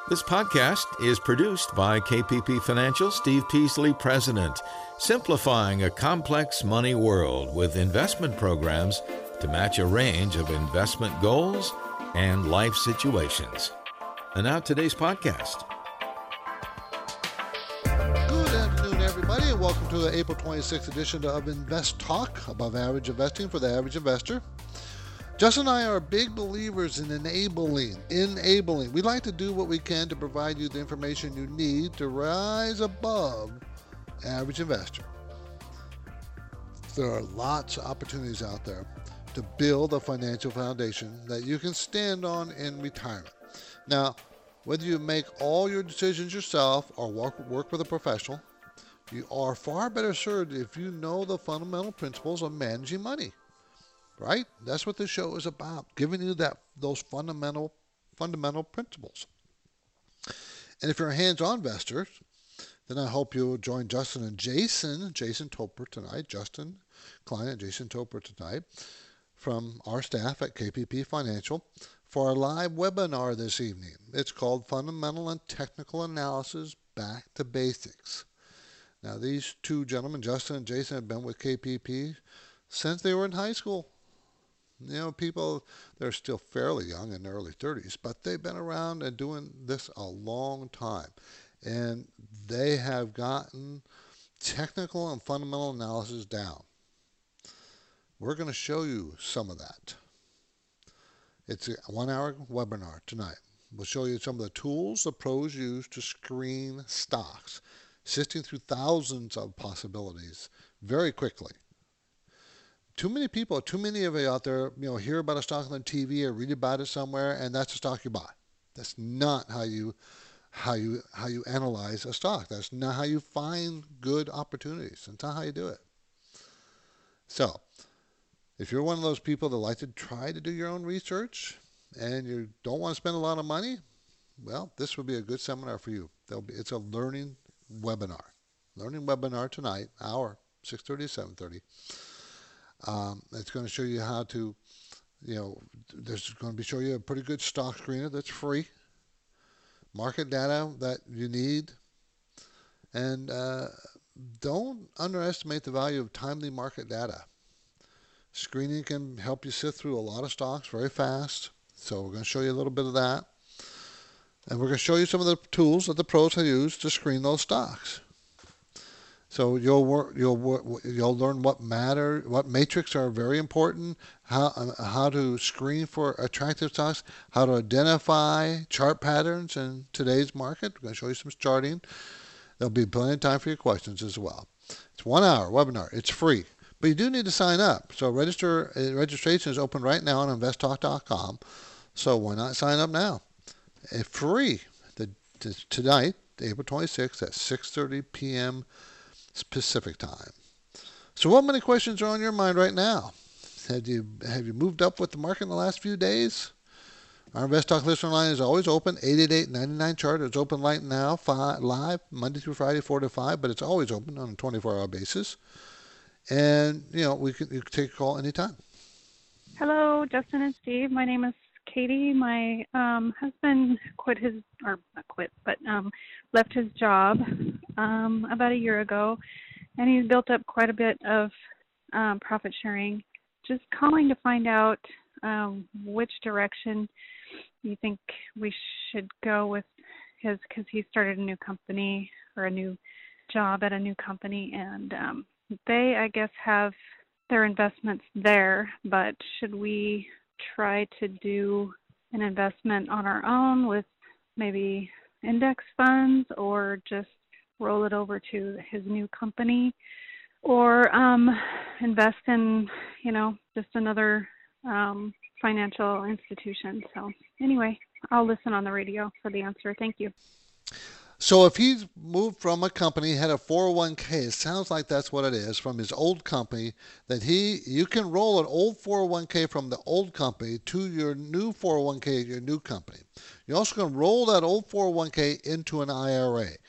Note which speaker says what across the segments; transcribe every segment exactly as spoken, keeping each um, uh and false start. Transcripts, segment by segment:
Speaker 1: This podcast is produced by K P P Financial, Steve Peasley, President, simplifying a complex money world with investment programs to match a range of investment goals and life situations. And now today's podcast.
Speaker 2: Good afternoon, everybody, and welcome to the April twenty-sixth edition of Invest Talk, above average investing for the average investor. Justin and I are big believers in enabling, enabling. We like to do what we can to provide you the information you need to rise above average investor. There are lots of opportunities out there to build a financial foundation that you can stand on in retirement. Now, whether you make all your decisions yourself or work, work with a professional, you are far better served if you know the fundamental principles of managing money. Right? That's what this show is about, giving you that those fundamental fundamental principles. And if you're a hands-on investor, then I hope you'll join Justin and Jason, Jason Topper tonight, Justin Klein and Jason Topper tonight, from our staff at K P P Financial for a live webinar this evening. It's called Fundamental and Technical Analysis Back to Basics. Now, these two gentlemen, Justin and Jason, have been with K P P since they were in high school. You know, people, they're still fairly young in their early thirties, but they've been around and doing this a long time. And they have gotten technical and fundamental analysis down. We're going to show you some of that. It's a one-hour webinar tonight. We'll show you some of the tools the pros use to screen stocks, sifting through thousands of possibilities very quickly. Too many people, too many of you out there, you know, hear about a stock on T V or read about it somewhere, and that's a stock you buy. That's not how you, how you, how you analyze a stock. That's not how you find good opportunities. That's not how you do it. So, if you're one of those people that like to try to do your own research and you don't want to spend a lot of money, well, this would be a good seminar for you. There'll be, it's a learning webinar. Learning webinar tonight, hour, six thirty to seven thirty. Um, it's going to show you how to, you know, there's going to be show you a pretty good stock screener that's free, market data that you need, and uh, don't underestimate the value of timely market data. Screening can help you sift through a lot of stocks very fast, so we're going to show you a little bit of that, and we're going to show you some of the tools that the pros have used to screen those stocks. So you'll work, you'll work, you'll learn what matter, what matrix are very important, how uh, how to screen for attractive stocks, how to identify chart patterns in today's market. We're going to show you some charting. There'll be plenty of time for your questions as well. It's one hour webinar. It's free, but you do need to sign up. So register. Uh, registration is open right now on invest talk dot com. So why not sign up now? It's free. The, the, tonight, April twenty-sixth at six thirty p.m. Pacific time. So what many questions are on your mind right now? Have you have you moved up with the market in the last few days? Our Invest Talk listener line is always open, eight eight eight, nine nine, chart. It's open right now, five, live, Monday through Friday, four to five, but it's always open on a twenty-four hour basis. And, you know, we can, you can take a call anytime.
Speaker 3: Hello, Justin and Steve. My name is Katie. My um, husband quit his, or not quit, but um, left his job um, about a year ago, and he's built up quite a bit of um, profit sharing. Just calling to find out um, which direction you think we should go with his, because he started a new company or a new job at a new company, and um, they, I guess, have their investments there, but should we try to do an investment on our own with maybe index funds, or just roll it over to his new company, or um, invest in, you know, just another um, financial institution? So anyway, I'll listen on the radio for the answer. Thank you.
Speaker 2: So if he's moved from a company, had a four oh one k, it sounds like that's what it is, from his old company, that he, you can roll an old four oh one k from the old company to your new four oh one k at your new company. You're also going to roll that old four oh one k into an I R A.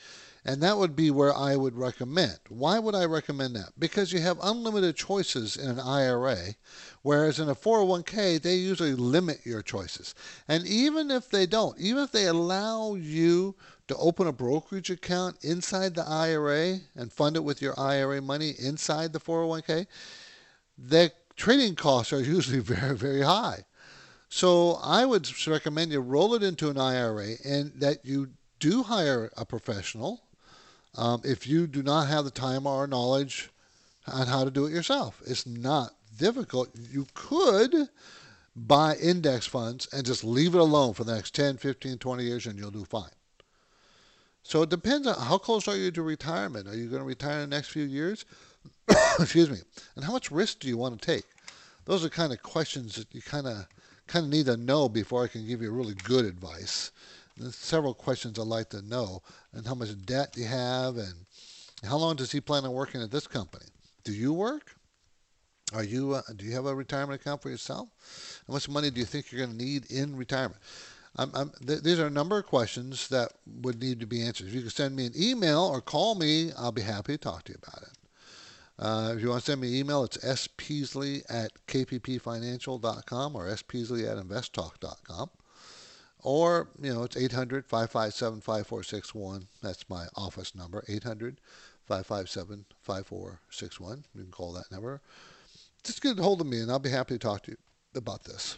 Speaker 2: And that would be where I would recommend. Why would I recommend that? Because you have unlimited choices in an I R A, whereas in a four oh one k, they usually limit your choices. And even if they don't, even if they allow you to open a brokerage account inside the I R A and fund it with your I R A money inside the four oh one k, the trading costs are usually very, very high. So I would recommend you roll it into an I R A and that you do hire a professional um, if you do not have the time or knowledge on how to do it yourself. It's not difficult. You could buy index funds and just leave it alone for the next ten, fifteen, twenty years and you'll do fine. So it depends on how close are you to retirement. Are you going to retire in the next few years? Excuse me. And how much risk do you want to take? Those are kind of questions that you kind of kind of need to know before I can give you really good advice. There's several questions I'd like to know, and how much debt you have, and how long does he plan on working at this company? Do you work? Are you? Uh, do you have a retirement account for yourself? How much money do you think you're going to need in retirement? I'm, I'm, th- these are a number of questions that would need to be answered. If you can send me an email or call me, I'll be happy to talk to you about it. Uh, if you want to send me an email, it's speasley at k p p financial dot com or speasley at investtalk dot com. Or, you know, it's eight hundred, five five seven, five four six one. That's my office number, eight hundred, five five seven, five four six one. You can call that number. Just get a hold of me, and I'll be happy to talk to you about this.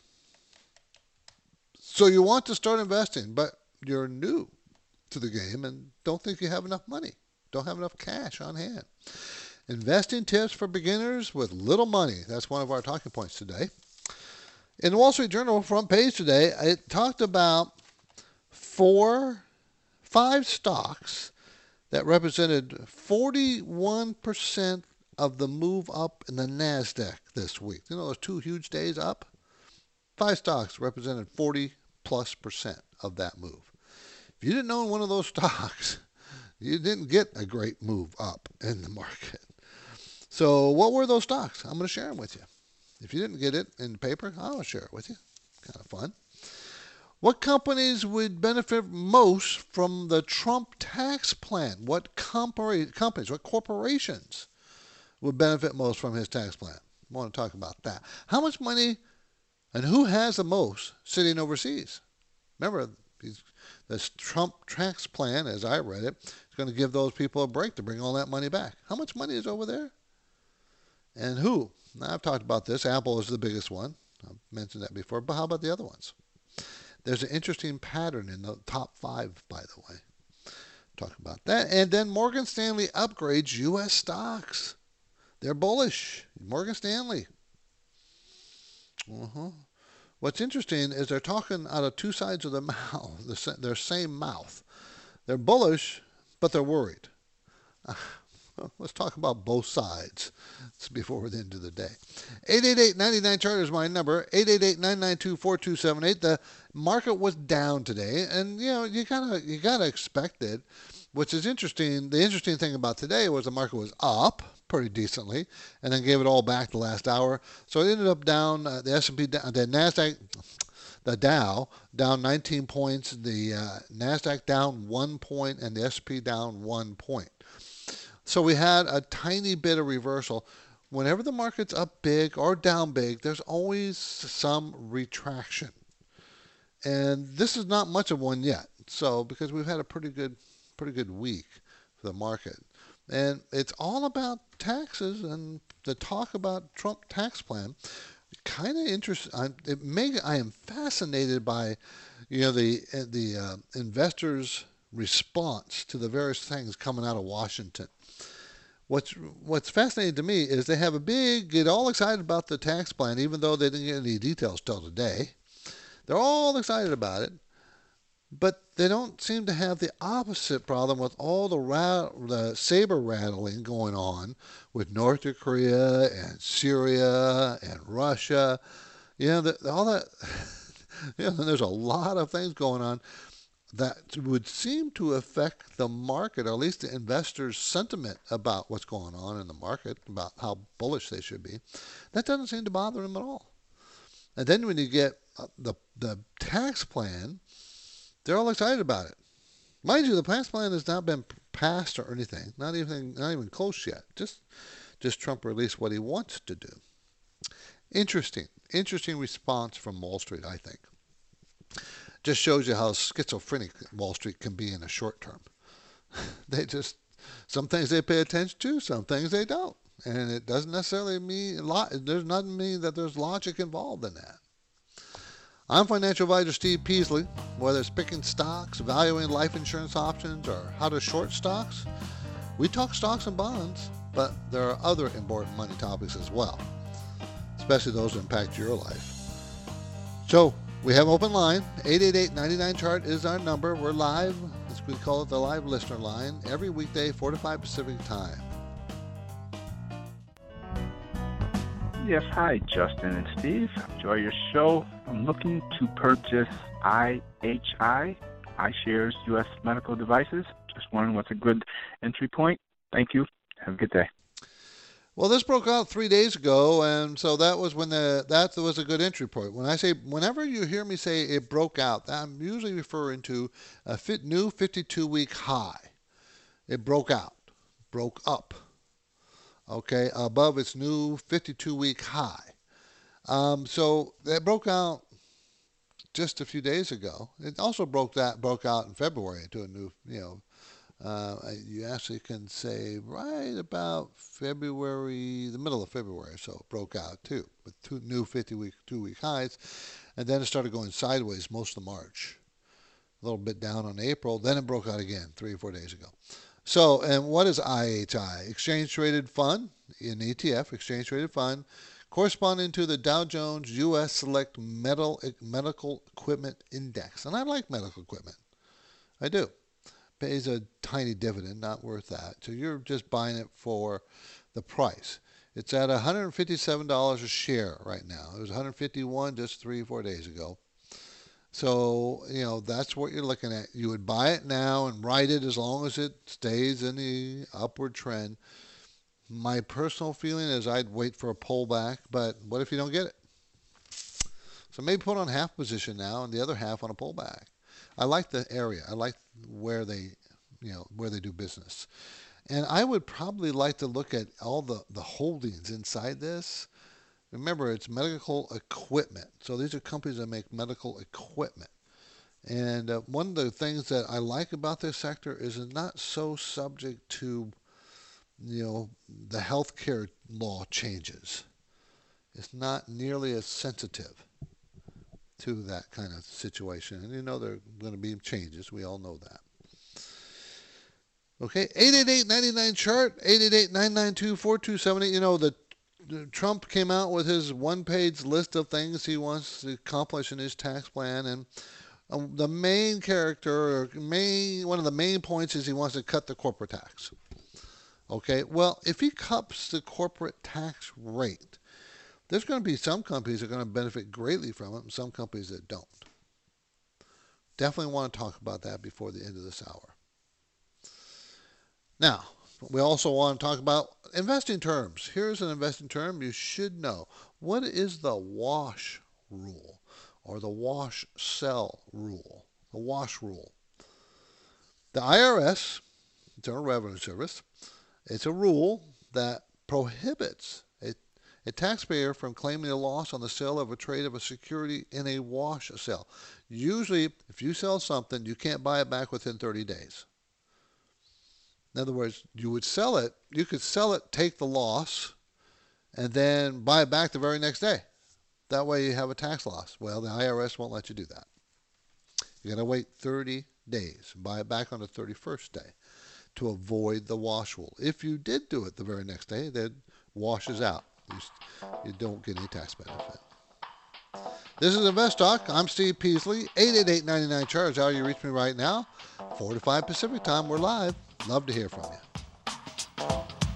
Speaker 2: So you want to start investing, but you're new to the game and don't think you have enough money, don't have enough cash on hand. Investing tips for beginners with little money. That's one of our talking points today. In the Wall Street Journal front page today, it talked about four, five stocks that represented forty-one percent of the move up in the NASDAQ this week. You know those two huge days up? Five stocks represented forty plus percent of that move. If you didn't own one of those stocks, you didn't get a great move up in the market. So what were those stocks? I'm going to share them with you. If you didn't get it in the paper, I'll share it with you. Kind of fun. What companies would benefit most from the Trump tax plan? What company, companies, what corporations would benefit most from his tax plan? I want to talk about that. How much money and who has the most sitting overseas? Remember, this Trump tax plan, as I read it, is going to give those people a break to bring all that money back. How much money is over there? And who? Now, I've talked about this. Apple is the biggest one. I've mentioned that before. But how about the other ones? There's an interesting pattern in the top five, by the way. Talk about that. And then Morgan Stanley upgrades U S stocks. They're bullish. Morgan Stanley. Uh-huh. What's interesting is they're talking out of two sides of their mouth, their same mouth. They're bullish, but they're worried. Uh, well, let's talk about both sides before the end of the day. eight eight eight, nine nine, chart is my number. eight eight eight, nine nine two, four two seven eight. The market was down today, and you know you gotta you gotta expect it. Which is interesting. The interesting thing about today was the market was up pretty decently, and then gave it all back the last hour. So it ended up down. Uh, the S and P, the Nasdaq, the Dow down nineteen points. The uh, Nasdaq down one point, and the S and P down one point. So we had a tiny bit of reversal. Whenever the market's up big or down big, there's always some retraction. And this is not much of one yet. So because we've had a pretty good pretty good week for the market. And it's all about taxes and the talk about Trump tax plan. Kind of interesting. It may, I am fascinated by, you know, the the uh, investors' response to the various things coming out of Washington. What's what's fascinating to me is they have a big, get all excited about the tax plan, even though they didn't get any details till today. They're all excited about it, but they don't seem to have the opposite problem with all the, rat, the saber rattling going on with North Korea and Syria and Russia. You know, the, all that. You know, there's a lot of things going on that would seem to affect the market, or at least the investors' sentiment about what's going on in the market, about how bullish they should be. That doesn't seem to bother them at all. And then when you get the the tax plan, they're all excited about it. Mind you, the tax plan has not been passed or anything. Not even not even close yet. Just just Trump released what he wants to do. Interesting. Interesting response from Wall Street, I think. Just shows you how schizophrenic Wall Street can be in a short term. They just, some things they pay attention to, some things they don't. And it doesn't necessarily mean, a lot. There's nothing mean that there's logic involved in that. I'm financial advisor Steve Peasley. Whether it's picking stocks, valuing life insurance options, or how to short stocks, we talk stocks and bonds, but there are other important money topics as well, especially those that impact your life. So we have open line. eight eight eight, nine nine, chart is our number. We're live, as we call it, the live listener line, every weekday, four to five Pacific time.
Speaker 4: Yes, hi, Justin and Steve. Enjoy your show. I'm looking to purchase I H I, iShares U S Medical Devices. Just wondering what's a good entry point. Thank you. Have a good day.
Speaker 2: Well, this broke out three days ago, and so that was when the that was a good entry point. When I say, whenever you hear me say it broke out, I'm usually referring to a fit, new fifty-two week high. It broke out, broke up. Okay, above its new fifty-two week high. Um, so that broke out just a few days ago. It also broke that broke out in February to a new, you know, uh, you actually can say right about February, the middle of February, so it broke out too with two new fifty-two week highs, and then it started going sideways most of March, a little bit down on April, then it broke out again three or four days ago. So, and what is I H I? Exchange Traded Fund, an E T F, Exchange Traded Fund, corresponding to the Dow Jones U S Select Metal, Medical Equipment Index. And I like medical equipment. I do. Pays a tiny dividend, not worth that. So you're just buying it for the price. It's at one hundred fifty-seven dollars a share right now. It was one hundred fifty-one dollars just three or four days ago. So, you know, that's what you're looking at. You would buy it now and ride it as long as it stays in the upward trend. My personal feeling is I'd wait for a pullback, but what if you don't get it? So maybe put on half position now and the other half on a pullback. I like the area. I like where they, you know, where they do business. And I would probably like to look at all the, the holdings inside this. Remember, it's medical equipment. So these are companies that make medical equipment. And uh, one of the things that I like about this sector is it's not so subject to, you know, the healthcare law changes. It's not nearly as sensitive to that kind of situation. And you know there are going to be changes. We all know that. Okay, eight eight eight, nine nine, chart, eight eight eight, nine nine two, four two seven eight. You know, the Trump came out with his one-page list of things he wants to accomplish in his tax plan, and um, the main character, or main, one of the main points is he wants to cut the corporate tax. Okay, well, if he cuts the corporate tax rate, there's going to be some companies that are going to benefit greatly from it, and some companies that don't. Definitely want to talk about that before the end of this hour. Now, we also want to talk about investing terms. Here's an investing term you should know. What is the wash rule or the wash sell rule? The wash rule. The I R S, Internal Revenue Service, it's a rule that prohibits a, a taxpayer from claiming a loss on the sale of a trade of a security in a wash sale. Usually, if you sell something, you can't buy it back within thirty days. In other words, you would sell it, you could sell it, take the loss, and then buy it back the very next day. That way you have a tax loss. Well, the I R S won't let you do that. You got to wait thirty days, buy it back on the thirty-first day to avoid the wash rule. If you did do it the very next day, then it washes out. You, you don't get any tax benefit. This is Invest Talk. I'm Steve Peasley. eight eight eight, nine nine, chart is how you reach me right now. four to five Pacific time. We're live. Love to hear from you.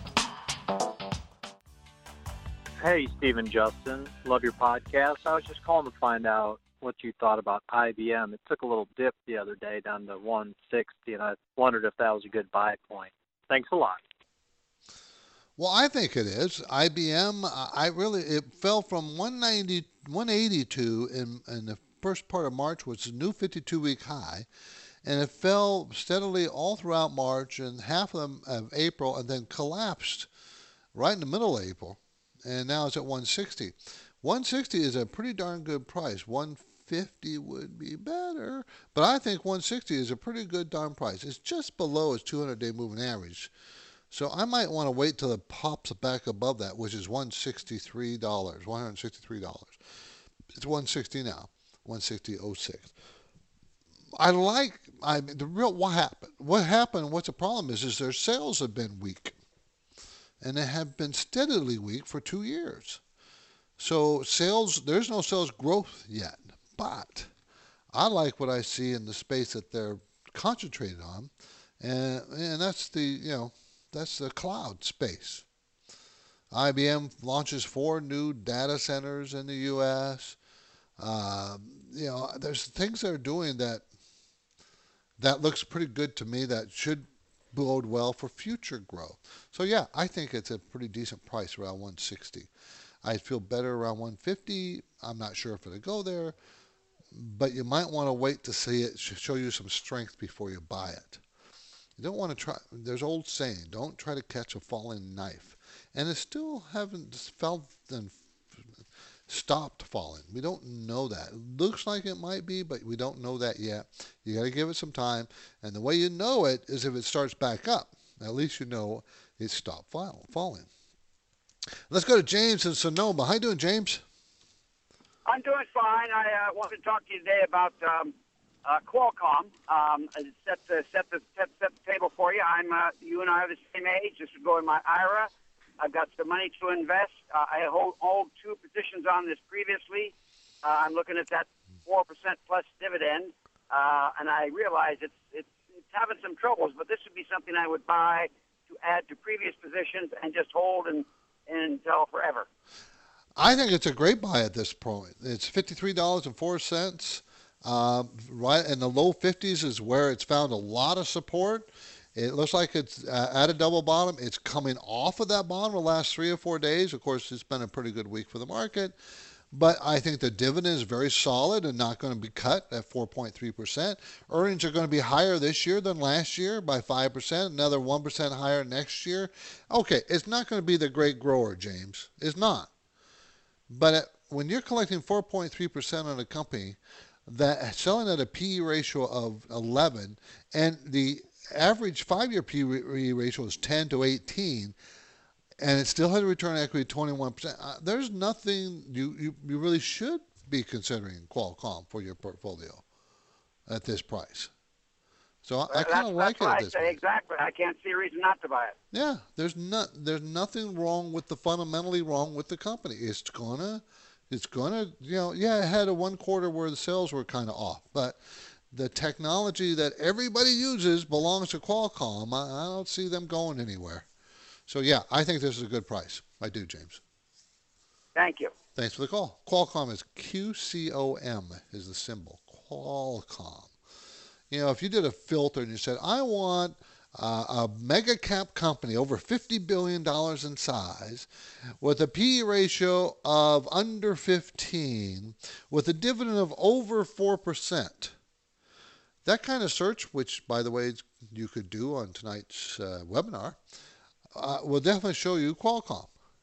Speaker 5: Hey, Steve and Justin. Love your podcast. I was just calling to find out what you thought about I B M. It took a little dip the other day down to one sixty, and I wondered if that was a good buy point. Thanks a lot.
Speaker 2: Well, I think it is. I B M, I really, it fell from one ninety, one eighty-two in, in the first part of March, which is a new fifty-two week high. And it fell steadily all throughout March and half of them of April, and then collapsed right in the middle of April. And now it's at one sixty. one sixty is a pretty darn good price. one fifty would be better, but I think one sixty is a pretty good darn price. It's just below its two hundred day moving average. So I might want to wait till it pops back above that, which is one hundred sixty-three dollars. one hundred sixty-three dollars. It's one sixty now. one sixty oh six. I like, I mean, the real, what happened? What happened, what's the problem is, is their sales have been weak. And they have been steadily weak for two years. So sales, there's no sales growth yet. But I like what I see in the space that they're concentrated on. And, and that's the, you know, that's the cloud space. I B M launches four new data centers in the U S. Um, you know, there's things they're doing that that looks pretty good to me that should bode well for future growth. So yeah, I think it's a pretty decent price around one sixty. I'd feel better around one fifty. I'm not sure if it'll go there, but you might want to wait to see it show you some strength before you buy it. You don't want to try, there's old saying, don't try to catch a falling knife. And it still haven't felt and stopped falling. We don't know that. It looks like it might be, but we don't know that yet. You got to give it some time. And the way you know it is if it starts back up. At least you know it stopped falling. Let's go to James in Sonoma. How you doing, James?
Speaker 6: I'm doing fine. I uh, wanted to talk to you today about um, uh, Qualcomm. Um, set the set the set, set the table for you. I'm uh, you and I are the same age. This would go in my I R A. I've got some money to invest. Uh, I hold, hold two positions on this previously. Uh, I'm looking at that four percent plus dividend, uh, and I realize it's, it's it's having some troubles, but this would be something I would buy to add to previous positions and just hold and, and until forever.
Speaker 2: I think it's a great buy at this point. It's fifty-three dollars and four cents. Uh, right in the low fifties is where it's found a lot of support. It looks like it's uh, at a double bottom. It's coming off of that bottom the last three or four days. Of course, it's been a pretty good week for the market. But I think the dividend is very solid and not going to be cut at four point three percent. Earnings are going to be higher this year than last year by five percent, another one percent higher next year. Okay, it's not going to be the great grower, James. It's not. But at, when you're collecting four point three percent on a company that selling at a P E ratio of eleven, and the average five-year P E ratio is ten to eighteen, and it still had a return on equity of twenty-one percent. Uh, there's nothing you, you, you really should be considering Qualcomm for your portfolio at this price. So
Speaker 6: well,
Speaker 2: I, I kind of like it at this
Speaker 6: price. Exactly. I can't see a reason not to buy it.
Speaker 2: Yeah, there's not there's nothing wrong with the fundamentally wrong with the company. It's gonna it's gonna you know yeah it had a one quarter where the sales were kind of off, but the technology that everybody uses belongs to Qualcomm. I, I don't see them going anywhere. So yeah, I think this is a good price. I do, James.
Speaker 6: Thank you.
Speaker 2: Thanks for the call. Qualcomm is Q C O M is the symbol. Qualcomm. You know, if you did a filter and you said, I want uh, a mega cap company over fifty billion dollars in size with a P E ratio of under fifteen with a dividend of over four percent. That kind of search, which, by the way, you could do on tonight's uh, webinar, uh, will definitely show you Qualcomm.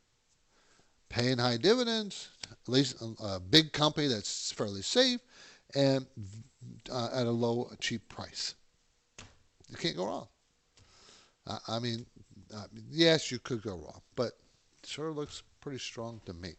Speaker 2: Paying high dividends, at least a big company that's fairly safe, and uh, at a low, cheap price. You can't go wrong. Uh, I mean, uh, yes, you could go wrong, but it sure looks pretty strong to me.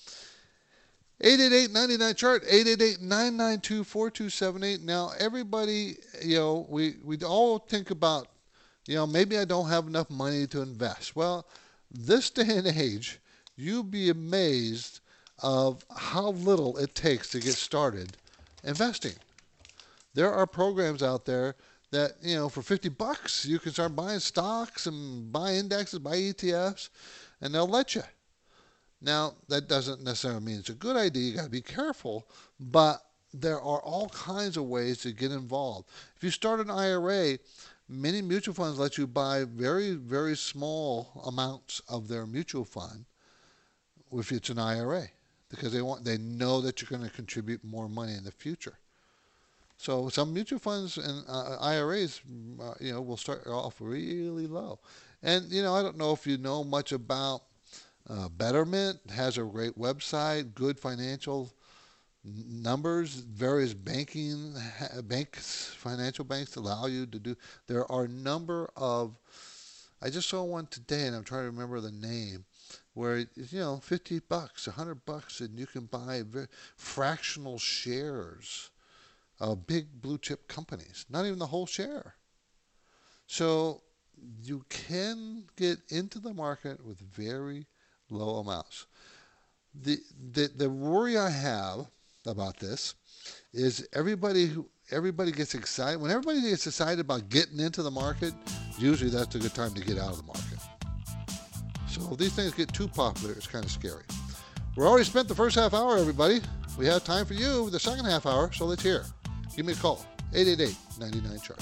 Speaker 2: eight eight eight, nine nine, chart, eight eight eight, nine nine two, four two seven eight. Now, everybody, you know, we, we all think about, you know, maybe I don't have enough money to invest. Well, this day and age, you'd be amazed of how little it takes to get started investing. There are programs out there that, you know, for fifty bucks, you can start buying stocks and buy indexes, buy E T Fs, and they'll let you. Now, that doesn't necessarily mean it's a good idea. You got to be careful, but there are all kinds of ways to get involved. If you start an I R A, many mutual funds let you buy very, very small amounts of their mutual fund if it's an I R A, because they want they know that you're going to contribute more money in the future. So some mutual funds and uh, I R As, uh, you know, will start off really low. And, you know, I don't know if you know much about uh, Betterment. It has a great website, good financial numbers, various banking banks, financial banks allow you to do. There are a number of, I just saw one today and I'm trying to remember the name, where, you know, fifty bucks, one hundred bucks, and you can buy very fractional shares of big blue chip companies, not even the whole share. So you can get into the market with very low amounts. The, the, the worry I have about this is everybody who everybody gets excited. When everybody gets excited about getting into the market, usually that's a good time to get out of the market. So if these things get too popular, it's kind of scary. We're already spent the first half hour, everybody. We have time for you the second half hour, so let's hear. Give me a call, eight eight eight, nine nine, chart.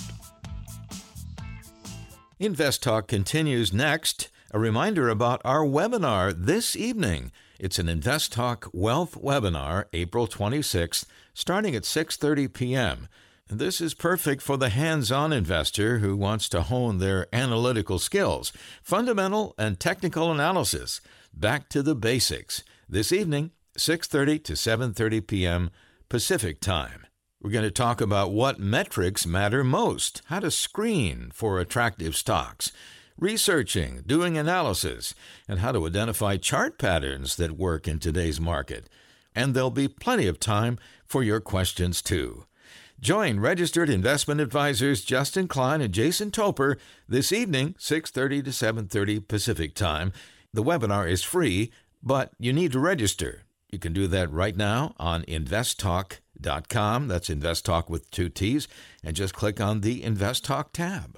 Speaker 1: Invest Talk continues next. A reminder about our webinar this evening. It's an Invest Talk Wealth webinar, April twenty-sixth, starting at six thirty p.m. This is perfect for the hands-on investor who wants to hone their analytical skills, fundamental and technical analysis, back to the basics. This evening, six thirty to seven thirty p.m. Pacific Time. We're going to talk about what metrics matter most, how to screen for attractive stocks, researching, doing analysis, and how to identify chart patterns that work in today's market. And there'll be plenty of time for your questions, too. Join registered investment advisors Justin Klein and Jason Topper this evening, six thirty to seven thirty Pacific Time. The webinar is free, but you need to register. You can do that right now on invest talk dot com. That's InvestTalk with two T's. And just click on the Invest Talk tab.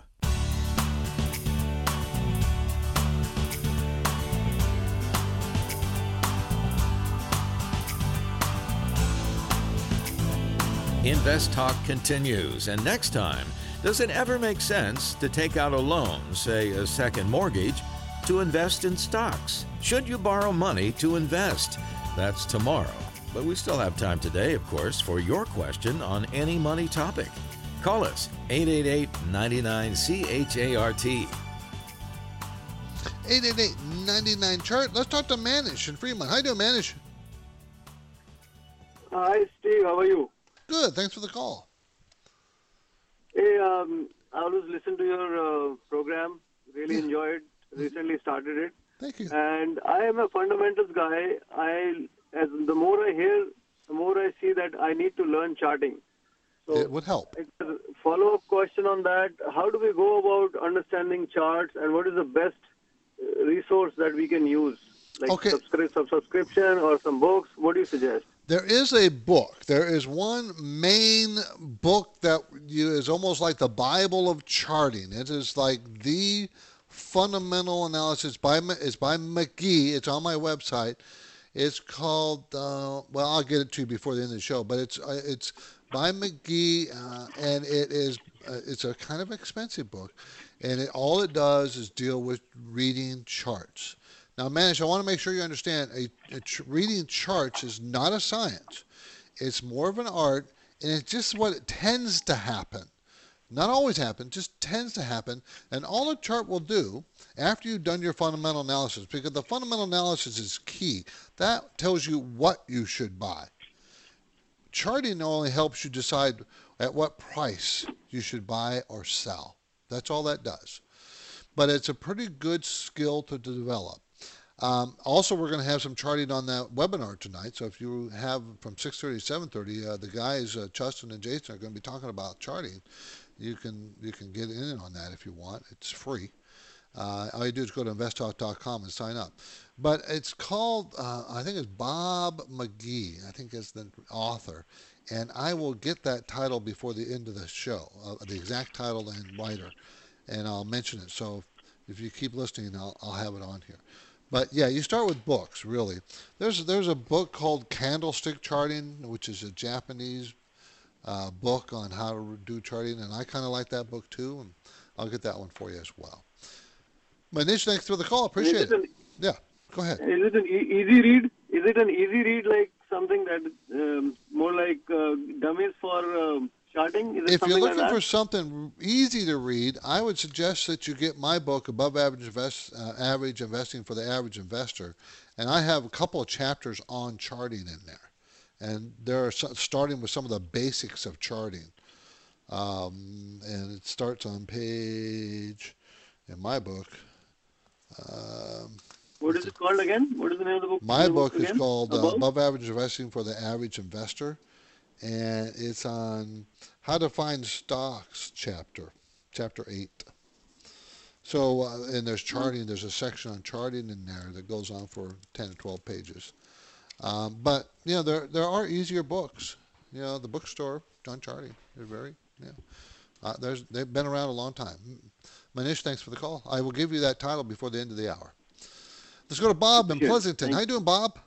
Speaker 1: Invest Talk continues, and next time, does it ever make sense to take out a loan, say a second mortgage, to invest in stocks? Should you borrow money to invest? That's tomorrow. But we still have time today, of course, for your question on any money topic. Call us, eight eight eight, nine nine, C H A R T.
Speaker 2: eight eight eight, nine nine, chart. Let's talk to Manish in Fremont. How you doing, Manish?
Speaker 7: Hi, Steve. How are you?
Speaker 2: Good. Thanks for the call.
Speaker 7: Hey, um, I always listen to your uh, program. Really yeah. enjoyed. Recently started it.
Speaker 2: Thank you.
Speaker 7: And I am a fundamentals guy. I, as the more I hear, the more I see that I need to learn charting. So
Speaker 2: it would help.
Speaker 7: A follow-up question on that: how do we go about understanding charts, and what is the best resource that we can use, like
Speaker 2: okay.
Speaker 7: subscri- sub- subscription or some books? What do you suggest?
Speaker 2: There is a book. There is one main book that you, is almost like the Bible of charting. It is like the fundamental analysis by it's by McGee. It's on my website. It's called uh, well, I'll get it to you before the end of the show. But it's uh, it's by McGee, uh, and it is uh, it's a kind of expensive book, and it, all it does is deal with reading charts. Now, Manish, I want to make sure you understand, a, a ch- reading charts is not a science. It's more of an art, and it's just what it tends to happen. Not always happen, just tends to happen. And all a chart will do, after you've done your fundamental analysis, because the fundamental analysis is key, that tells you what you should buy. Charting only helps you decide at what price you should buy or sell. That's all that does. But it's a pretty good skill to develop. Um, also, we're going to have some charting on that webinar tonight. So if you have from six thirty to seven thirty, uh, the guys, uh, Justin and Jason, are going to be talking about charting. You can you can get in on that if you want. It's free. Uh, all you do is go to invest talk dot com and sign up. But it's called, uh, I think it's Bob McGee. I think is the author. And I will get that title before the end of the show, uh, the exact title and writer. And I'll mention it. So if you keep listening, I'll, I'll have it on here. But yeah, you start with books, really. There's there's a book called Candlestick Charting, which is a Japanese uh, book on how to do charting, and I kind of like that book too, and I'll get that one for you as well. Manish, thanks for the call. Appreciate it. it. An, yeah, go ahead.
Speaker 7: Is it an e- easy read? Is it an easy read, like something that um, more like uh, dummies for um, charting? Is it
Speaker 2: If you're
Speaker 7: something like
Speaker 2: looking
Speaker 7: that?
Speaker 2: for something easy to read, I would suggest that you get my book, Above Average, Invest, uh, Average Investing for the Average Investor. And I have a couple of chapters on charting in there. And they're starting with some of the basics of charting. Um, and it starts on page, in my book, um,
Speaker 7: What is it called again? What is the name of the book?
Speaker 2: my
Speaker 7: the
Speaker 2: book is
Speaker 7: again?
Speaker 2: called uh,
Speaker 7: Above?
Speaker 2: Above Average Investing for the Average Investor. And it's on how to find stocks chapter, chapter eight. So, uh, and there's charting, there's a section on charting in there that goes on for ten to twelve pages. Um, but, you know, there there are easier books. You know, the bookstore, John Charting, they're very, yeah. Uh, there's, they've been around a long time. Manish, thanks for the call. I will give you that title before the end of the hour. Let's go to Bob in
Speaker 7: Good.
Speaker 2: Pleasanton. How you doing, Bob?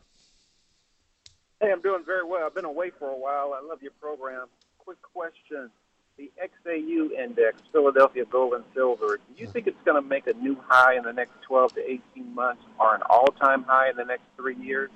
Speaker 8: Hey, I'm doing very well. I've been away for a while. I love your program. Quick question. The X A U index, Philadelphia Gold and Silver, do you think it's going to make a new high in the next twelve to eighteen months or an all-time high in the next three years?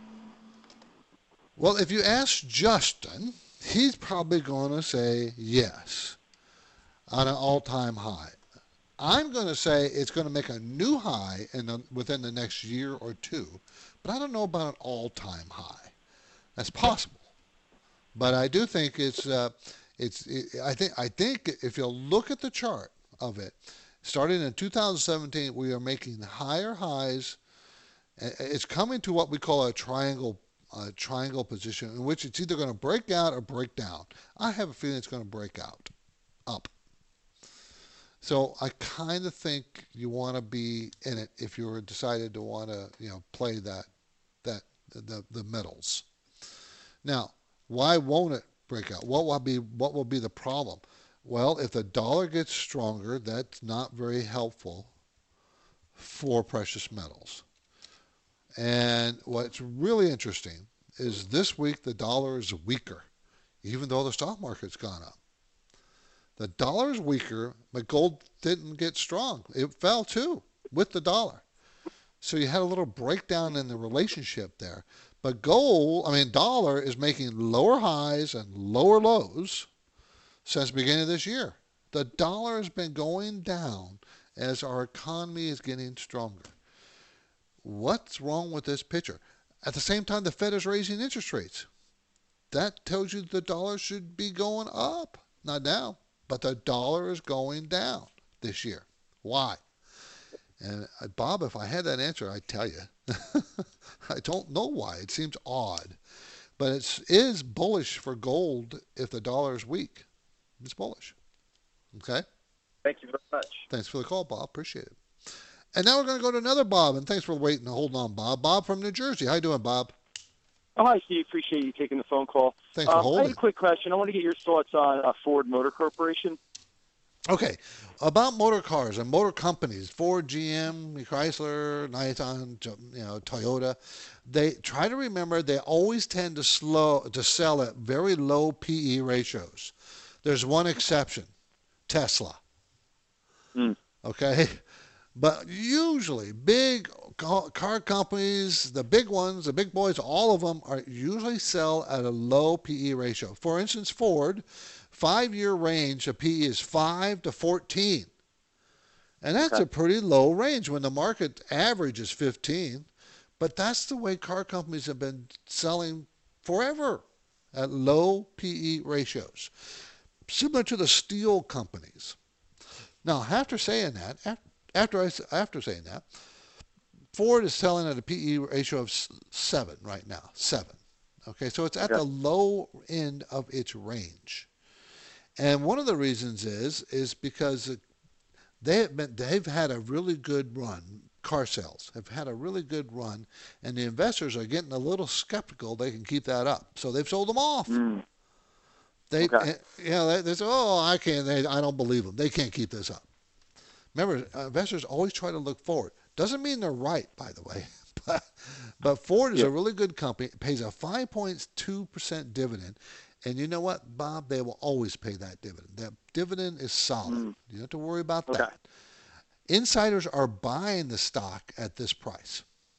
Speaker 2: Well, if you ask Justin, he's probably going to say yes, on an all-time high. I'm going to say it's going to make a new high in the, within the next year or two, but I don't know about an all-time high. That's possible, but I do think it's uh, it's. It, I think I think if you look at the chart of it, starting in two thousand seventeen, we are making higher highs. It's coming to what we call a triangle a triangle position, in which it's either going to break out or break down. I have a feeling it's going to break out, up. So I kind of think you want to be in it if you were decided to want to, you know, play that that the the metals. Now, why won't it break out? What will be what will be the problem? Well, if the dollar gets stronger, that's not very helpful for precious metals. And what's really interesting is this week the dollar is weaker, even though the stock market's gone up. The dollar is weaker, but gold didn't get strong. It fell too with the dollar. So you had a little breakdown in the relationship there. But gold, I mean, dollar is making lower highs and lower lows since the beginning of this year. The dollar has been going down as our economy is getting stronger. What's wrong with this picture? At the same time, the Fed is raising interest rates. That tells you the dollar should be going up. Not now, but the dollar is going down this year. Why? And uh, Bob, if I had that answer, I'd tell you. I don't know why. It seems odd. But it is bullish for gold if the dollar is weak. It's bullish. Okay?
Speaker 8: Thank you very much.
Speaker 2: Thanks for the call, Bob. Appreciate it. And now we're going to go to another Bob. And thanks for waiting and holding on, Bob. Bob from New Jersey. How you doing, Bob?
Speaker 9: Oh, hi, Steve. Appreciate you taking the phone call.
Speaker 2: Thanks for
Speaker 9: um,
Speaker 2: holding.
Speaker 9: I had a quick question. I want to get your thoughts on uh, Ford Motor Corporation.
Speaker 2: Okay, about motor cars and motor companies, Ford, G M, Chrysler, Nissan, you know, Toyota, they try to remember they always tend to slow to sell at very low P E ratios. There's one exception, Tesla.
Speaker 9: Mm.
Speaker 2: Okay, but usually big car companies, the big ones, the big boys, all of them are usually sell at a low P E ratio. For instance, Ford. Five-year range of P E is five to fourteen. And that's
Speaker 9: Okay.
Speaker 2: a pretty low range when the market average is fifteen. But that's the way car companies have been selling forever, at low P E ratios. Similar to the steel companies. Now, after saying that, after, I, after saying that, Ford is selling at a P E ratio of seven right now, seven. Okay, so it's at
Speaker 9: Okay.
Speaker 2: the low end of its range. And one of the reasons is is because they have been, they've had a really good run. Car sales have had a really good run, and the investors are getting a little skeptical they can keep that up. So they've sold them off.
Speaker 9: Mm.
Speaker 2: They,
Speaker 9: Okay.
Speaker 2: you know, they, they say, "Oh, I can't. They, I don't believe them. They can't keep this up." Remember, uh, investors always try to look forward. Doesn't mean they're right, by the way. but, but Ford is
Speaker 9: Yeah.
Speaker 2: a really good company. It pays a five point two percent dividend. And you know what, Bob? They will always pay that dividend. That dividend is solid.
Speaker 9: Mm.
Speaker 2: You don't have to worry about
Speaker 9: Okay.
Speaker 2: that. Insiders are buying the stock at this price.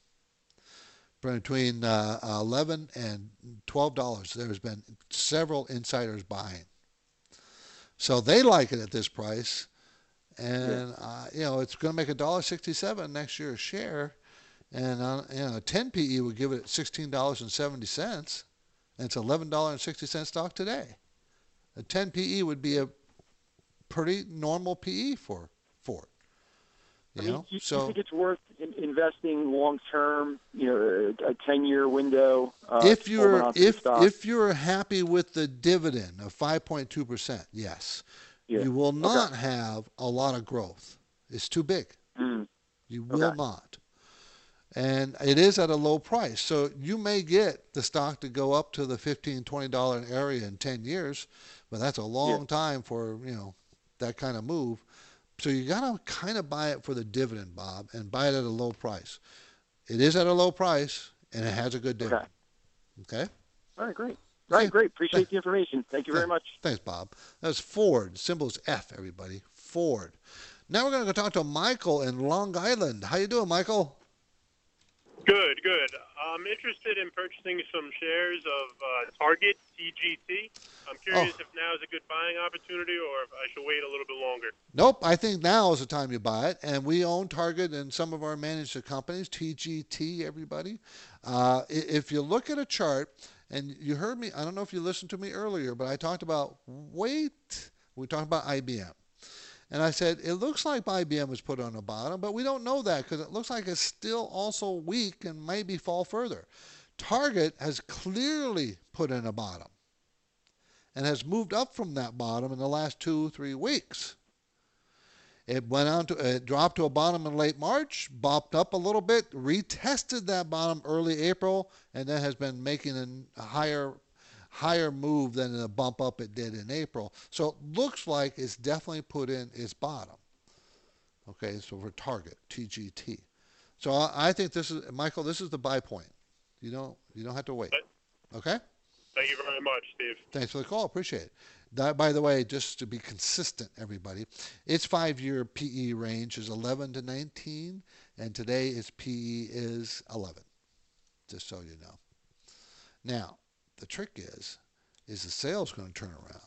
Speaker 2: Between uh, eleven and twelve dollars, there's been several insiders buying. So they like it at this price. And,
Speaker 7: Yeah.
Speaker 2: uh, you know, it's going to make one dollar sixty-seven next year a share. And, uh, you know, a ten P E would give it sixteen dollars and seventy cents. And it's eleven dollars and sixty cents stock today. A ten P E would be a pretty normal P E for Ford. You
Speaker 9: I mean,
Speaker 2: know,
Speaker 9: you,
Speaker 2: so
Speaker 9: you think it's worth in, investing long term? You know, a, a ten-year window. Uh,
Speaker 2: if
Speaker 9: holding
Speaker 2: you're
Speaker 9: on to the
Speaker 2: if
Speaker 9: stock?
Speaker 2: if you're happy with the dividend of five point two percent, yes,
Speaker 9: Yeah.
Speaker 2: you will not
Speaker 9: Okay.
Speaker 2: have a lot of growth. It's too big.
Speaker 9: Mm.
Speaker 2: You will
Speaker 9: Okay.
Speaker 2: not. And it is at a low price. So you may get the stock to go up to the fifteen dollars, twenty dollars area in ten years, but that's a long
Speaker 9: Yeah.
Speaker 2: time for, you know, that kind of move. So you got to kind of buy it for the dividend, Bob, and buy it at a low price. It is at a low price, and it has a good dividend. Okay?
Speaker 9: All right, great. All right, great. Appreciate the information. Thank you very much.
Speaker 2: Thanks, Bob. That's Ford. Symbol is F, everybody. Ford. Now we're going to go talk to Michael in Long Island. How you doing, Michael?
Speaker 10: Good, good. I'm interested in purchasing some shares of uh, Target, T G T. I'm curious
Speaker 2: Oh.
Speaker 10: if now is a good buying opportunity or if I should wait a little bit longer.
Speaker 2: Nope. I think now is the time you buy it. And we own Target and some of our managed companies, T G T, everybody. Uh, i- if you look at a chart, and you heard me, I don't know if you listened to me earlier, but I talked about wait. We talked about I B M. And I said, it looks like I B M was put on the bottom, but we don't know that because it looks like it's still also weak and maybe fall further. Target has clearly put in a bottom and has moved up from that bottom in the last two, three weeks. It went on to, it dropped to a bottom in late March, bopped up a little bit, retested that bottom early April, and then has been making an- a higher higher move than the bump up it did in April. So it looks like it's definitely put in its bottom. Okay, so for Target, T G T. So I, I think this is, Michael, this is the buy point. You don't, you don't have to wait. Okay?
Speaker 10: Thank you very much, Steve.
Speaker 2: Thanks for the call. Appreciate it. That, by the way, just to be consistent, everybody, its five-year P E range is eleven to nineteen, and today its P E is eleven, just so you know. Now, the trick is, is the sales going to turn around?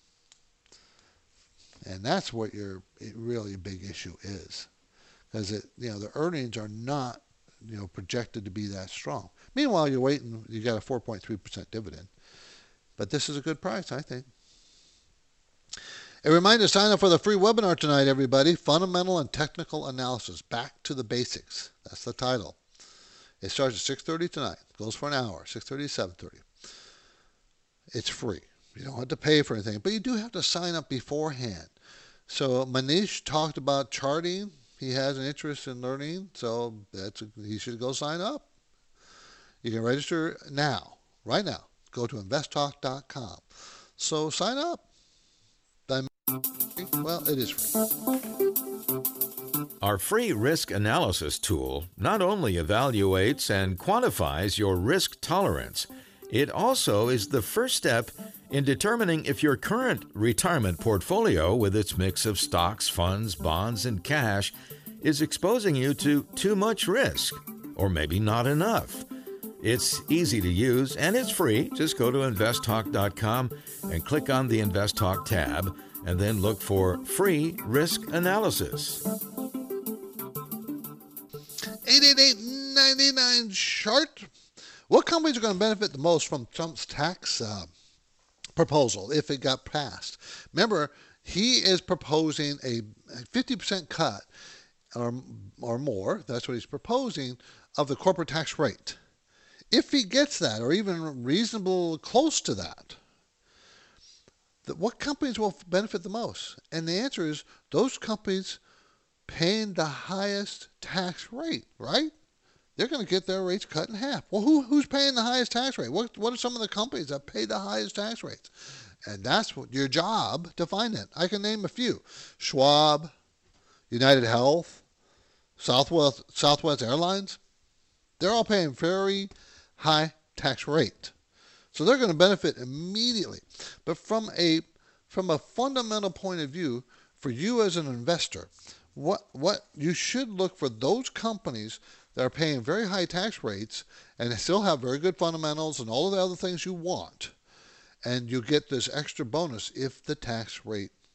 Speaker 2: And that's what your it really big issue is, because it, you know, the earnings are not, you know, projected to be that strong. Meanwhile, you're waiting. You got a four point three percent dividend, but this is a good price, I think. A reminder: sign up for the free webinar tonight, everybody. Fundamental and Technical Analysis: Back to the Basics. That's the title. It starts at six thirty tonight. Goes for an hour, six thirty to seven thirty. It's free. You don't have to pay for anything, but you do have to sign up beforehand. So Manish talked about charting. He has an interest in learning, so that's a, he should go sign up. You can register now, right now. Go to invest talk dot com. So sign up. Well, it is free.
Speaker 1: Our free risk analysis tool not only evaluates and quantifies your risk tolerance, it also is the first step in determining if your current retirement portfolio, with its mix of stocks, funds, bonds, and cash, is exposing you to too much risk, or maybe not enough. It's easy to use and it's free. Just go to invest talk dot com and click on the Invest Talk tab, and then look for free risk analysis.
Speaker 2: eight eight eight, nine nine, chart. What companies are going to benefit the most from Trump's tax uh, proposal if it got passed? Remember, he is proposing a fifty percent cut or, or more, that's what he's proposing, of the corporate tax rate. If he gets that, or even reasonable close to that, that what companies will benefit the most? And the answer is those companies paying the highest tax rate, right? They're going to get their rates cut in half. Well, who, who's paying the highest tax rate? What, what are some of the companies that pay the highest tax rates? And that's what your job to find that. I can name a few. Schwab, United Health, Southwest, Southwest Airlines. They're all paying very high tax rate. So they're going to benefit immediately. But from a from a fundamental point of view, for you as an investor, what what you should look for those companies that are paying very high tax rates and still have very good fundamentals and all of the other things you want. And you get this extra bonus if the tax rate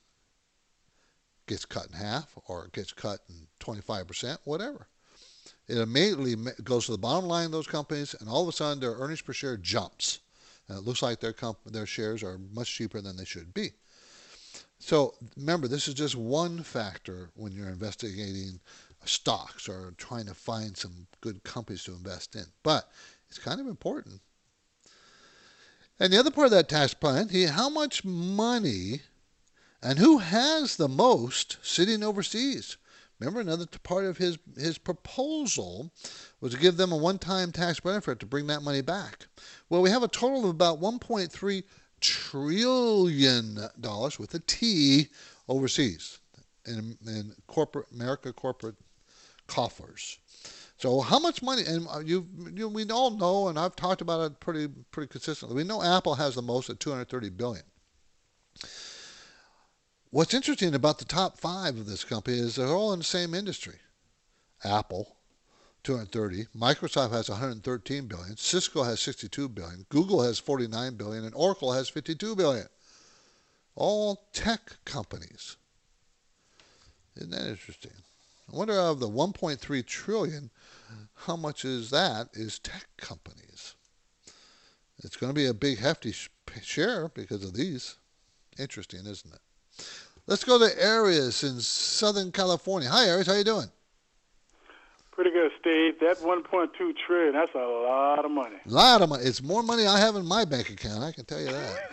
Speaker 2: gets cut in half or it gets cut in twenty-five percent, whatever. It immediately goes to the bottom line of those companies, and all of a sudden their earnings per share jumps. And it looks like their comp- their shares are much cheaper than they should be. So remember, this is just one factor when you're investigating stocks or trying to find some good companies to invest in. But it's kind of important. And the other part of that tax plan, he, how much money and who has the most sitting overseas? Remember, another part of his, his proposal was to give them a one-time tax benefit to bring that money back. Well, we have a total of about one point three trillion dollars with a T overseas in, in corporate America corporate coffers. So how much money? And you, you, we all know, and I've talked about it pretty pretty consistently. We know Apple has the most at two hundred thirty billion dollars. What's interesting about the top five of this company is they're all in the same industry. Apple, two hundred thirty. Microsoft has one hundred thirteen billion dollars. Cisco has sixty-two billion dollars. Google has forty-nine billion dollars. And Oracle has fifty-two billion dollars. All tech companies. Isn't that interesting? I wonder of the one point three trillion dollars, how much is that is tech companies? It's going to be a big hefty share because of these. Interesting, isn't it? Let's go to Arias in Southern California. Hi, Arias. How you doing?
Speaker 11: Pretty good, Steve. That one point two trillion dollars, that's a lot of money.
Speaker 2: A lot of money. It's more money I have in my bank account, I can tell you that.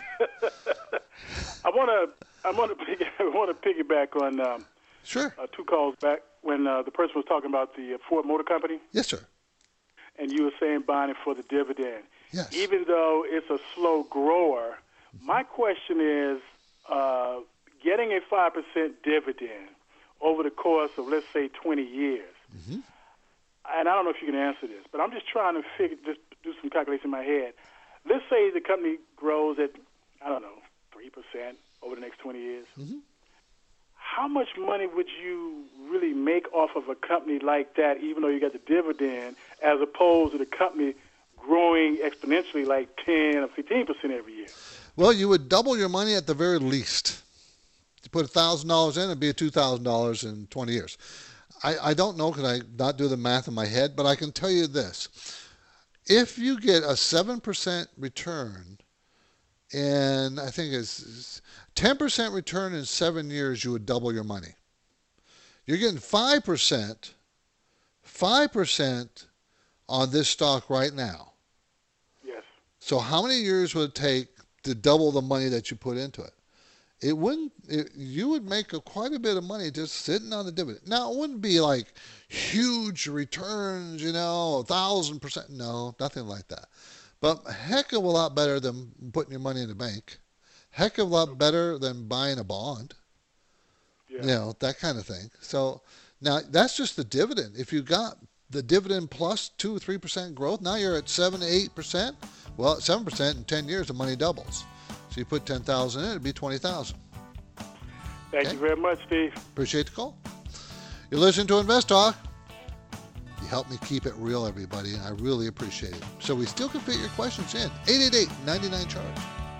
Speaker 11: I want to I want to piggy, I want to piggyback on um,
Speaker 2: sure.
Speaker 11: uh, two calls back when uh, the person was talking about the uh, Ford Motor Company.
Speaker 2: Yes, sir.
Speaker 11: And you were saying buying it for the dividend.
Speaker 2: Yes.
Speaker 11: Even though it's a slow grower, my question is, uh, getting a five percent dividend over the course of, let's say, twenty years,
Speaker 2: mm-hmm.
Speaker 11: and I don't know if you can answer this, but I'm just trying to figure, just do some calculation in my head. Let's say the company grows at, I don't know, three percent over the next twenty years.
Speaker 2: Mm-hmm.
Speaker 11: How much money would you really make off of a company like that, even though you got the dividend, as opposed to the company growing exponentially like ten or fifteen percent every year?
Speaker 2: Well, you would double your money at the very least. You put one thousand dollars in, it'd be two thousand dollars in twenty years. I, I don't know because I not do the math in my head, but I can tell you this. If you get a seven percent return, and I think it's ten percent return in seven years, you would double your money. You're getting five percent, five percent on this stock right now.
Speaker 11: Yes.
Speaker 2: So how many years would it take to double the money that you put into it? It wouldn't. It, you would make a, quite a bit of money just sitting on the dividend. Now, it wouldn't be like huge returns, you know, a thousand percent. No, nothing like that. But a heck of a lot better than putting your money in the bank. Heck of a lot better than buying a bond. Yeah. You know, that kind of thing. So now that's just the dividend. If you got the dividend plus two or three percent growth, now you're at seven to eight percent. Well, at seven percent in ten years, the money doubles. So you put ten thousand in, it'd be twenty thousand.
Speaker 11: Thank
Speaker 2: okay?
Speaker 11: you very much, Steve.
Speaker 2: Appreciate the call. You're listening to Invest Talk. You help me keep it real, everybody, and I really appreciate it. So we still can fit your questions in. eight eight eight, nine nine, charge.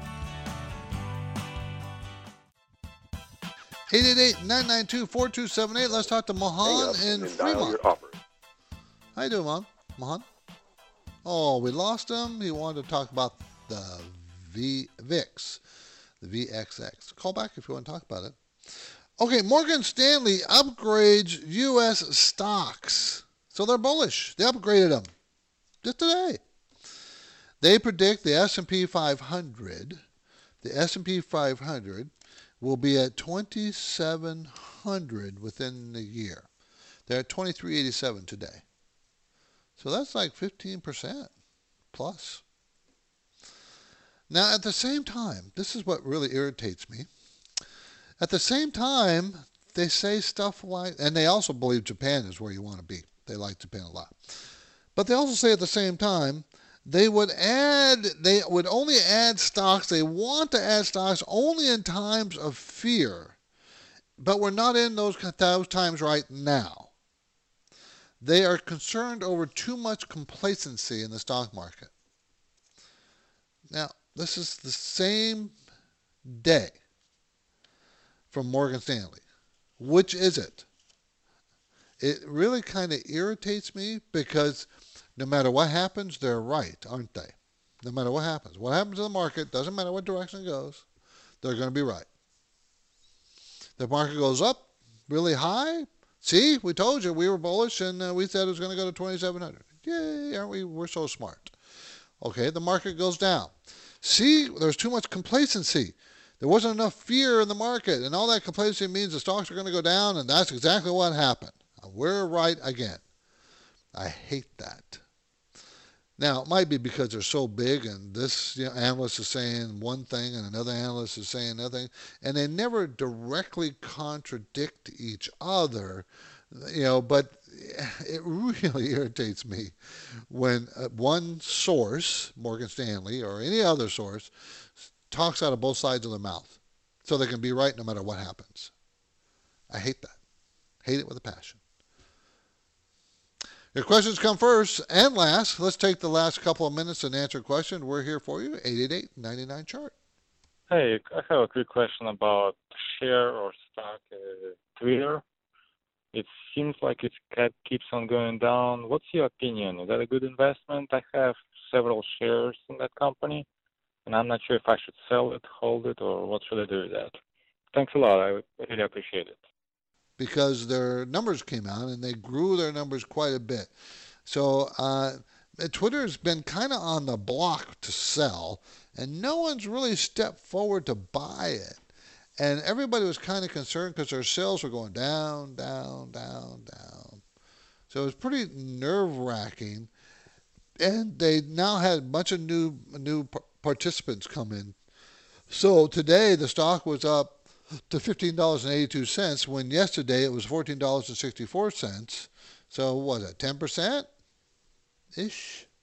Speaker 2: eight eight eight, nine nine two, four two seven eight. Let's talk to Mohan in Fremont. How you doing, Mohan? Mohan? Oh, we lost him. He wanted to talk about the V V I X, the V X X. Call back if you want to talk about it. Okay, Morgan Stanley upgrades U S stocks. So they're bullish. They upgraded them just today. They predict the S and P five hundred, the S and P five hundred will be at twenty-seven hundred within the year. They're at twenty-three eighty-seven today. So that's like fifteen percent plus. Now, at the same time, this is what really irritates me. At the same time, they say stuff like, and they also believe Japan is where you want to be. They like Japan a lot. But they also say at the same time, they would add, they would only add stocks, they want to add stocks only in times of fear. But we're not in those, those times right now. They are concerned over too much complacency in the stock market. Now, this is the same day from Morgan Stanley. Which is it? It really kind of irritates me because no matter what happens, they're right, aren't they? No matter what happens. What happens in the market, doesn't matter what direction it goes, they're going to be right. The market goes up really high. See, we told you we were bullish and uh, we said it was going to go to twenty-seven hundred. Yay, aren't we? We're so smart. Okay, the market goes down. See, there's too much complacency. There wasn't enough fear in the market, and all that complacency means the stocks are going to go down, and that's exactly what happened. We're right again. I hate that. Now, it might be because they're so big, and this you know, analyst is saying one thing, and another analyst is saying another thing, and they never directly contradict each other, you know, but it really irritates me when one source, Morgan Stanley or any other source, talks out of both sides of their mouth so they can be right no matter what happens. I hate that. Hate it with a passion. Your questions come first and last. Let's take the last couple of minutes and answer a question. We're here for you, eight eight eight, nine nine, chart.
Speaker 12: Hey, I have a quick question about share or stock uh, Twitter. It seems like it keeps on going down. What's your opinion? Is that a good investment? I have several shares in that company, and I'm not sure if I should sell it, hold it, or what should I do with that? Thanks a lot. I really appreciate it.
Speaker 2: Because their numbers came out and they grew their numbers quite a bit. So uh, Twitter's been kind of on the block to sell, and no one's really stepped forward to buy it. And everybody was kind of concerned because their sales were going down, down, down, down. So it was pretty nerve-wracking. And they now had a bunch of new new participants come in. So today the stock was up to fifteen dollars and eighty-two cents when yesterday it was fourteen dollars and sixty-four cents. So what was that, ten percent-ish?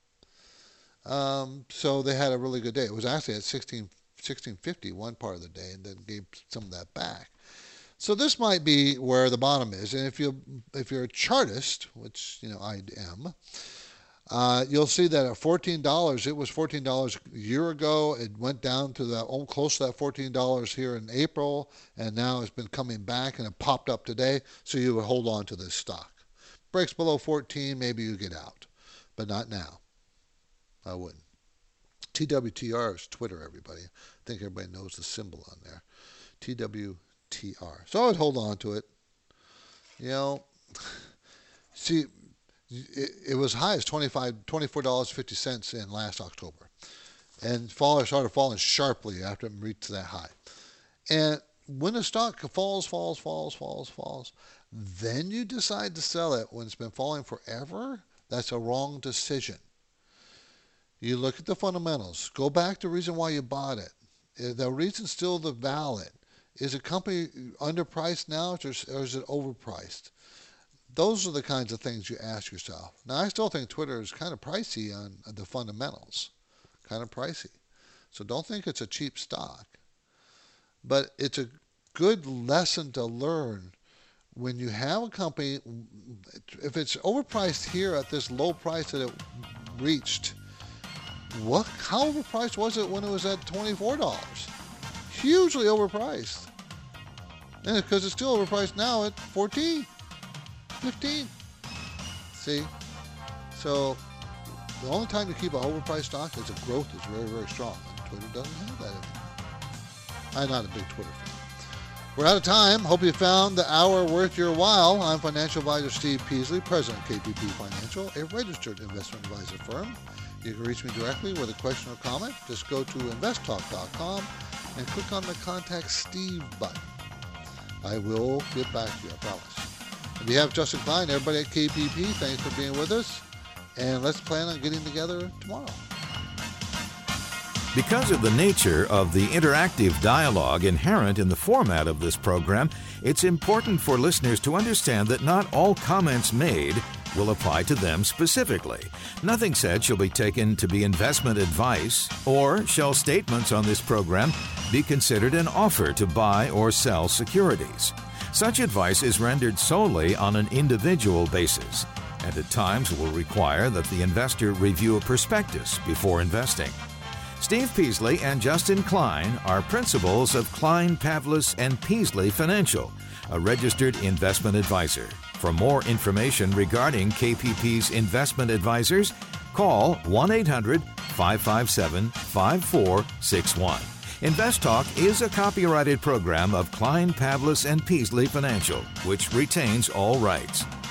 Speaker 2: Um, so they had a really good day. It was actually at sixteen fifty one part of the day and then gave some of that back. So this might be where the bottom is. And if you if you're a chartist, which you know I am, Uh, you'll see that at fourteen dollars, it was fourteen dollars a year ago. It went down to that, oh, close to that fourteen dollars here in April, and now it's been coming back, and it popped up today, so you would hold on to this stock. Breaks below fourteen, maybe you get out, but not now. I wouldn't. T W T R is Twitter, everybody. I think everybody knows the symbol on there. T W T R. So I would hold on to it. You know, see, It, it was high as twenty-five, twenty-four dollars and fifty cents in last October. And fall, started falling sharply after it reached that high. And when a stock falls, falls, falls, falls, falls, then you decide to sell it when it's been falling forever, that's a wrong decision. You look at the fundamentals. Go back to the reason why you bought it. The reason's still the valid. Is a company underpriced now, or is it overpriced? Those are the kinds of things you ask yourself. Now, I still think Twitter is kind of pricey on the fundamentals, kind of pricey. So don't think it's a cheap stock. But it's a good lesson to learn when you have a company, if it's overpriced here at this low price that it reached, what? How overpriced was it when it was at twenty-four dollars? Hugely overpriced. And because it's still overpriced now at fourteen dollars. fifteen. See? So the only time you keep an overpriced stock is if growth is very, very strong. And Twitter doesn't have that anymore. I'm not a big Twitter fan. We're out of time. Hope you found the hour worth your while. I'm financial advisor Steve Peasley, president of K P P Financial, a registered investment advisor firm. You can reach me directly with a question or comment. Just go to invest talk dot com and click on the Contact Steve button. I will get back to you, I promise. On behalf of Justin Klein, everybody at K P P, thanks for being with us. And let's plan on getting together tomorrow.
Speaker 1: Because of the nature of the interactive dialogue inherent in the format of this program, it's important for listeners to understand that not all comments made will apply to them specifically. Nothing said shall be taken to be investment advice, or shall statements on this program be considered an offer to buy or sell securities. Such advice is rendered solely on an individual basis, and at times will require that the investor review a prospectus before investing. Steve Peasley and Justin Klein are principals of Klein, Pavlis and Peasley Financial, a registered investment advisor. For more information regarding K P P's investment advisors, call one eight hundred, five five seven, five four six one. Invest Talk is a copyrighted program of Klein, Pavlis and Peasley Financial, which retains all rights.